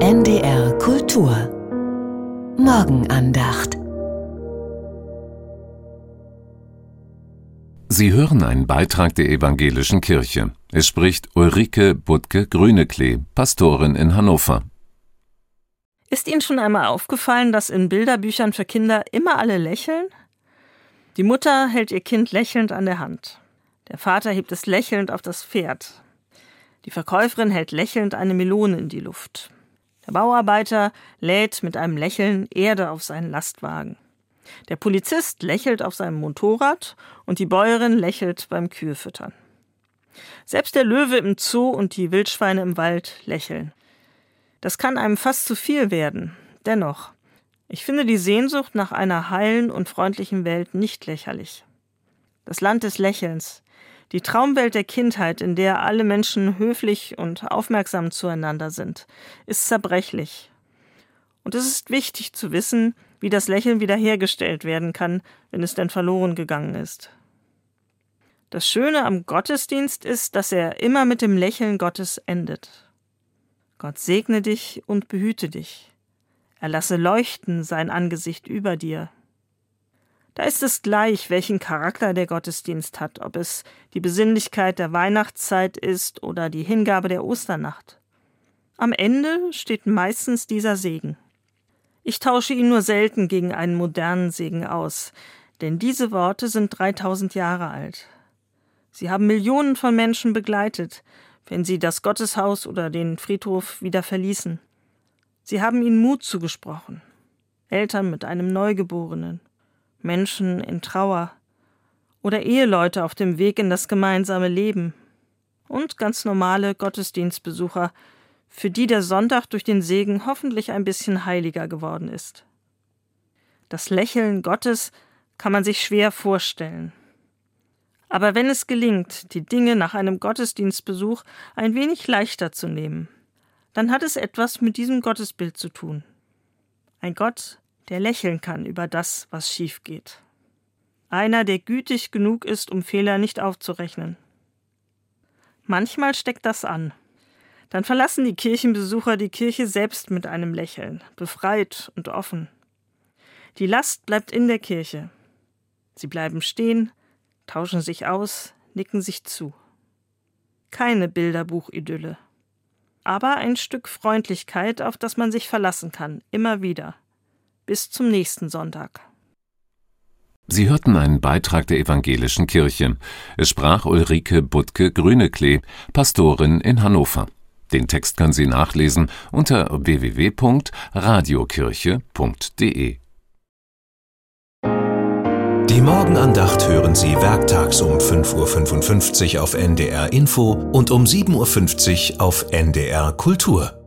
NDR Kultur Morgenandacht. Sie hören einen Beitrag der Evangelischen Kirche. Es spricht Ulrike Butke-Grüneklee, Pastorin in Hannover. Ist Ihnen schon einmal aufgefallen, dass in Bilderbüchern für Kinder immer alle lächeln? Die Mutter hält ihr Kind lächelnd an der Hand. Der Vater hebt es lächelnd auf das Pferd. Die Verkäuferin hält lächelnd eine Melone in die Luft. Der Bauarbeiter lädt mit einem Lächeln Erde auf seinen Lastwagen. Der Polizist lächelt auf seinem Motorrad und die Bäuerin lächelt beim Kühefüttern. Selbst der Löwe im Zoo und die Wildschweine im Wald lächeln. Das kann einem fast zu viel werden. Dennoch, ich finde die Sehnsucht nach einer heilen und freundlichen Welt nicht lächerlich. Das Land des Lächelns, die Traumwelt der Kindheit, in der alle Menschen höflich und aufmerksam zueinander sind, ist zerbrechlich. Und es ist wichtig zu wissen, wie das Lächeln wiederhergestellt werden kann, wenn es denn verloren gegangen ist. Das Schöne am Gottesdienst ist, dass er immer mit dem Lächeln Gottes endet. Gott segne dich und behüte dich. Er lasse leuchten sein Angesicht über dir. Da ist es gleich, welchen Charakter der Gottesdienst hat, ob es die Besinnlichkeit der Weihnachtszeit ist oder die Hingabe der Osternacht. Am Ende steht meistens dieser Segen. Ich tausche ihn nur selten gegen einen modernen Segen aus, denn diese Worte sind 3000 Jahre alt. Sie haben Millionen von Menschen begleitet, wenn sie das Gotteshaus oder den Friedhof wieder verließen. Sie haben ihnen Mut zugesprochen. Eltern mit einem Neugeborenen, Menschen in Trauer oder Eheleute auf dem Weg in das gemeinsame Leben und ganz normale Gottesdienstbesucher, für die der Sonntag durch den Segen hoffentlich ein bisschen heiliger geworden ist. Das Lächeln Gottes kann man sich schwer vorstellen. Aber wenn es gelingt, die Dinge nach einem Gottesdienstbesuch ein wenig leichter zu nehmen, dann hat es etwas mit diesem Gottesbild zu tun. Ein Gott, der lächeln kann über das, was schief geht. Einer, der gütig genug ist, um Fehler nicht aufzurechnen. Manchmal steckt das an. Dann verlassen die Kirchenbesucher die Kirche selbst mit einem Lächeln, befreit und offen. Die Last bleibt in der Kirche. Sie bleiben stehen, tauschen sich aus, nicken sich zu. Keine Bilderbuchidylle. Aber ein Stück Freundlichkeit, auf das man sich verlassen kann, immer wieder. Bis zum nächsten Sonntag. Sie hörten einen Beitrag der Evangelischen Kirche. Es sprach Ulrike Butke-Grüneklee, Pastorin in Hannover. Den Text können Sie nachlesen unter www.radiokirche.de. Die Morgenandacht hören Sie werktags um 5:55 Uhr auf NDR Info und um 7:50 Uhr auf NDR Kultur.